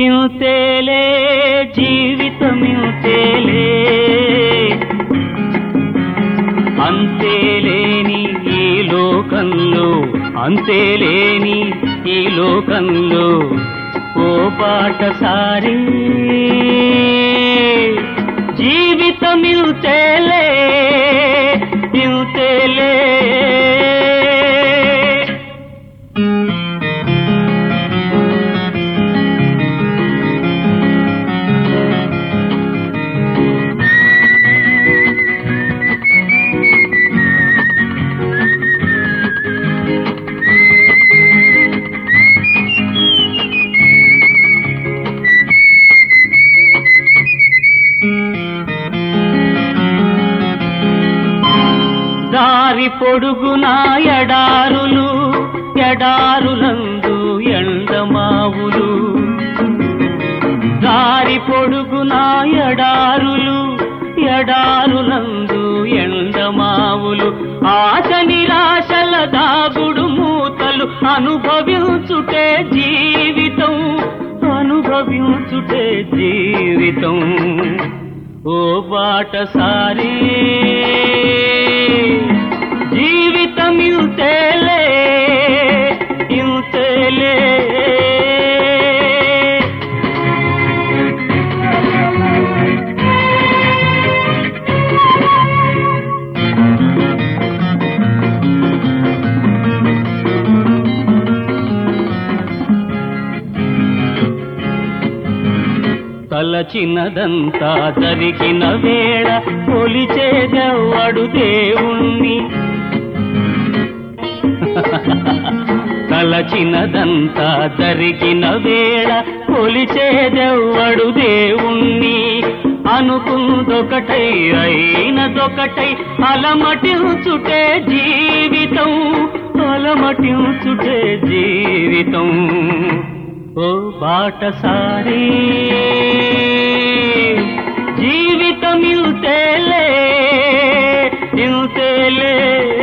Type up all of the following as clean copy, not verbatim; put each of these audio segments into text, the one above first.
ఇంతేలే జీవితమింతేలే, అంతేలేని ఈ లోకంలో, అంతేలేని ఈ లోకంలో ఓ బాటసారి జీవితమింతేలే, ఇంతేలే. దారి పొడుగునా ఎడారులు, ఎడారులందు ఎండమావులు, దారి పొడుగునా ఎడారులు, ఎడారులందు ఎండమావులు, ఆశ నిరాశల దాగుడు మూతలు అనుభవించుటే జీవితం, అనుభవించుటే జీవితం. ఓ బాటసారి జీవితమింతేలే, ఇంతేలే. తలచినదంతా జరిగిన వేళ కొలిచేదెవ్వడు దేవుణ్ణి, తలచినదంతా జరిగిన వేళ కొలిచేదెవ్వడు దేవుణ్ణి, అనుకుందొకటై అయినదొకటై అలమటించుటే జీవితం, అలమటించుటే జీవితం. ఓ బాటసారి జీవితమింతేలే, ఇంతేలే.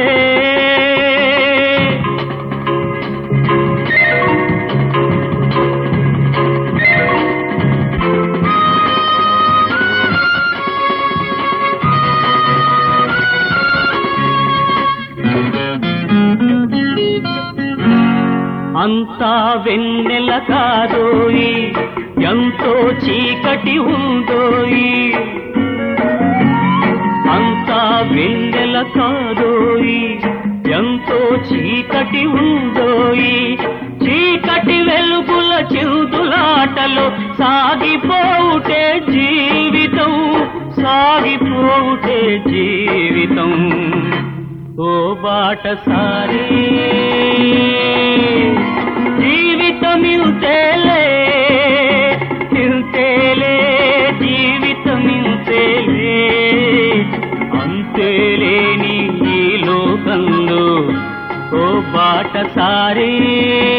అంతా వెన్నెల కాదోయి, ఎంతో చీకటి ఉందోయి, అంతా వెన్నెల కాదోయి, ఎంతో చీకటి ఉందోయి, చీకటి వెలుగుల చిందులాటలో సాగిపోవుటే జీవితం, సాగిపోవుటే జీవితం. ఓ బాటసారి జీవితమింతేలే, ఇంతేలే, జీవితమింతేలే, అంతేలేని ఈ లోకంలో ఓ బాటసారి.